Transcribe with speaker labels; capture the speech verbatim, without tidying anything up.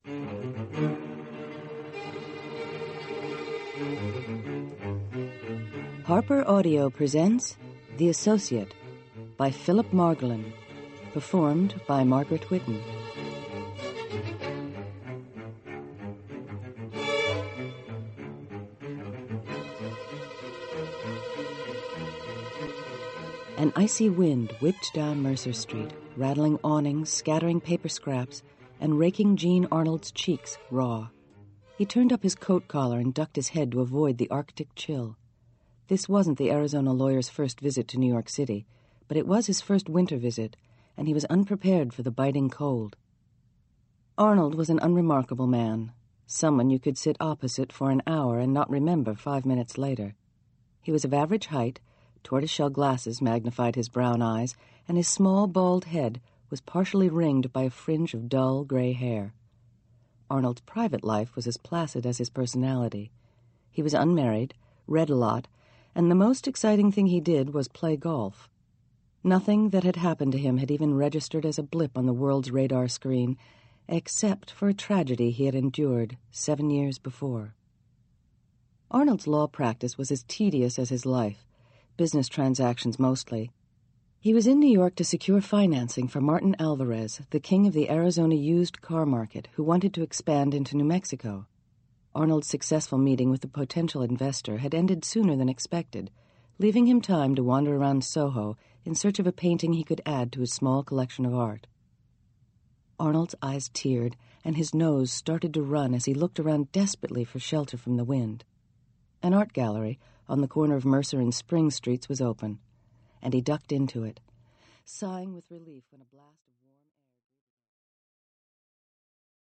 Speaker 1: Harper Audio presents The Associate by Philip Margolin, performed by Margaret Whitten. An icy wind whipped down Mercer Street, rattling awnings, scattering paper scraps, and raking Jean Arnold's cheeks raw. He turned up his coat collar and ducked his head to avoid the Arctic chill. This wasn't the Arizona lawyer's first visit to New York City, but it was his first winter visit, and he was unprepared for the biting cold. Arnold was an unremarkable man, someone you could sit opposite for an hour and not remember five minutes later. He was of average height, tortoiseshell glasses magnified his brown eyes, and his small, bald head was partially ringed by a fringe of dull gray hair. Arnold's private life was as placid as his personality. He was unmarried, read a lot, and the most exciting thing he did was play golf. Nothing that had happened to him had even registered as a blip on the world's radar screen, except for a tragedy he had endured seven years before. Arnold's law practice was as tedious as his life, business transactions mostly. He was in New York to secure financing for Martin Alvarez, the king of the Arizona used car market, who wanted to expand into New Mexico. Arnold's successful meeting with the potential investor had ended sooner than expected, leaving him time to wander around Soho in search of a painting he could add to his small collection of art. Arnold's eyes teared, and his nose started to run as he looked around desperately for shelter from the wind. An art gallery on the corner of Mercer and Spring Streets was open, and he ducked into it, sighing with relief when a blast of